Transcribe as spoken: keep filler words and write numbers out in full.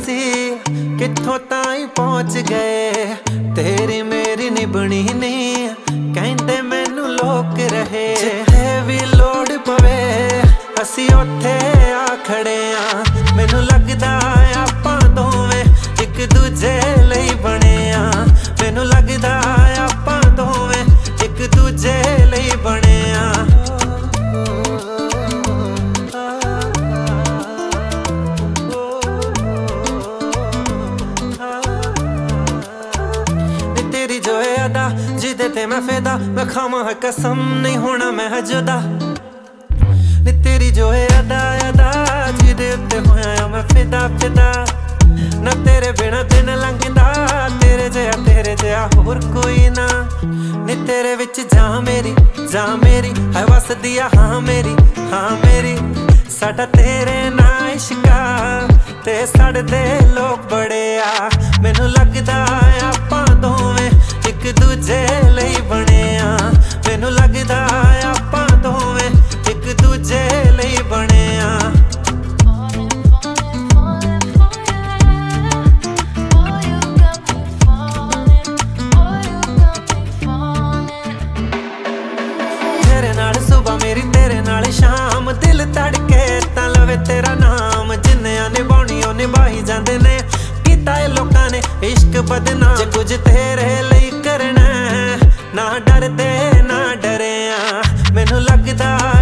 सी कित्थों ताईं पहुंच गए। तेरी मेरी निभनी नहीं कहंदे मैनू लोक रहे। जिथे भी लोड़ पवे असी उत्थे आ खड़े आ। मैनू लगदा आपां दोवें एक दूजे लई बने आ। मैनू लगदा आपां दोवें एक दूजे लई बने आ। तेरी जो है अदा जिदे ते मैं फिदा मैं खावां कसम नहीं होना मैं जुदा। नी तेरी जो है अदा अदा जिदे उत्ते होया मैं फिदा फिदा। ना तेरे बिना दिन लंघदा तेरे जिहा तेरे जिहा होर कोई ना। नी तेरे विच जा मेरी जा मेरी है वसदी आ हाँ मेरी हाँ मेरी। साडा तेरे नाल इश्का ते सड़दे लोग बड़े आ। मैनू लगदा आपां दोवें एक दूजे लई बने आ। मैनू लगदा आपां दोवें एक दूजे लई बने आ। तेरे नाल सुबह मेरी तेरे नाल शाम दिल धड़के तां लवे तेरा नाम। जिन्नियां निभाउणी ओ निभाई जांदे ने कीता ए लोकां ने इश्क बदनाम। जे कुछ तेरे लई करना ना डरदे ना डरे आ। मैनू लगदा